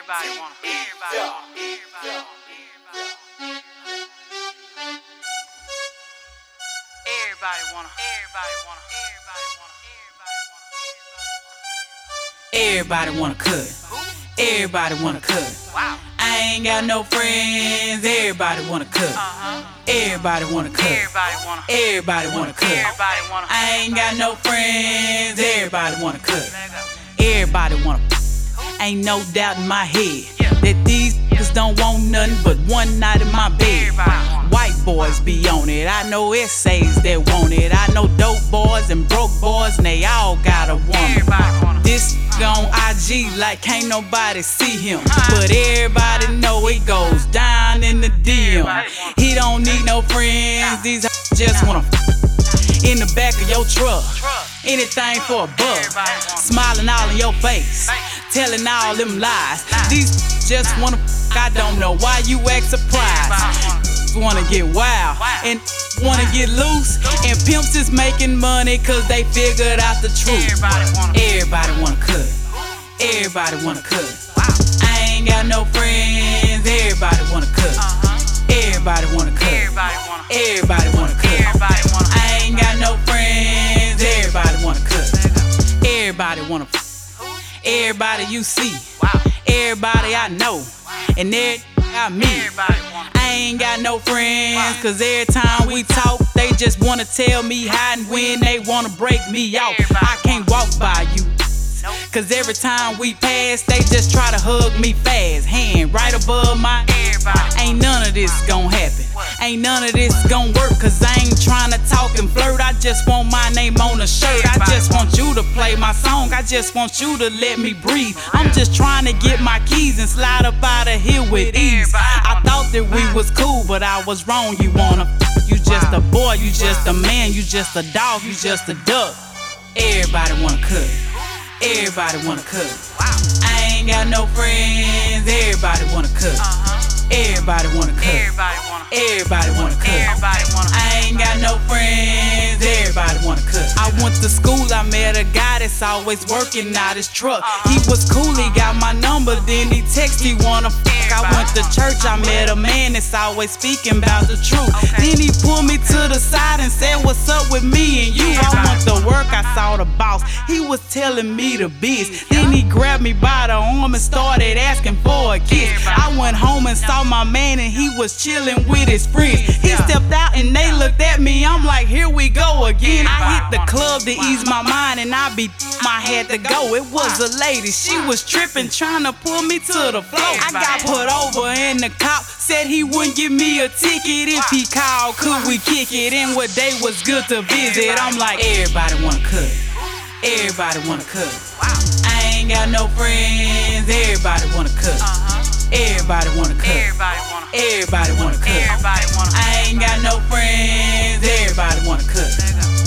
Everybody wanna. Everybody wanna cut. Everybody wanna cut. Wow. I ain't got no friends. Everybody wanna cut. Everybody wanna cut. Everybody wanna. Everybody wanna cut. Everybody wanna. I ain't got no friends. Everybody wanna cut. Everybody wanna. Ain't no doubt in my head that these niggas don't want nothing but one night in my bed. White boys be on it. I know essays that want it. I know dope boys and broke boys, and they all got a woman. This on IG like can't nobody see him, but everybody know it goes down in the DM. He don't need no friends. These just wanna in the back of your truck. Anything for a buck. Smiling all in your face, telling all them lies. These just wanna I don't know why you act surprised. Wanna get wild and wanna get loose, and pimps is making money cause they figured out the truth. Everybody wanna cut. Everybody wanna cut. I ain't got no friends. Everybody wanna cut. Everybody wanna cut. Everybody wanna cut. I ain't got no friends. Everybody wanna cut. Everybody wanna. Everybody you see. Everybody I know. And everybody I meet. I ain't got no friends, cause every time we talk, they just wanna tell me how and when they wanna break me out. I can't walk by you, cause every time we pass, they just try to hug me fast. Hand right above my. Ain't none of this gon' happen. Ain't none of this gon' work, cause I ain't tryna talk and flirt. I just want my name on a shirt. I just want you to play my song. I just want you to let me breathe. I'm just trying to get my keys and slide up out of here with ease. I thought that we was cool, but I was wrong. You wanna you just a boy, you just a man, you just a dog, you just a duck. Everybody wanna cut. Everybody wanna cut. I ain't got no friends. Everybody wanna cut. Everybody wanna cut. Everybody wanna cut. I ain't got no friends. Everybody wanna cut. I went to school, I met a guy that's always working out his truck. He was cool, he got my number, then he text, he wanna fuck. I went to church, I met a man that's always speaking about the truth. Then he pulled me to the side and said, what's up with me and you? I went to work, I saw the boss, he was telling me the biz. Then he grabbed me by the arm and started asking for a kiss. I went home and saw my man and he was chilling with his friends. He stepped out and they looked at me, I'm like, here we go again. I hit the club to ease my mind and I had to go. It was a lady, she was tripping, trying to pull me to the floor. I got put over and the cop said he wouldn't give me a ticket if he called. Could we kick it? And what day was good to visit? I'm like, everybody wanna cut. Everybody wanna cut. I ain't got no friends. Everybody wanna cut. Everybody wanna cut. Everybody wanna cut. I ain't got no friends. Everybody wanna cut.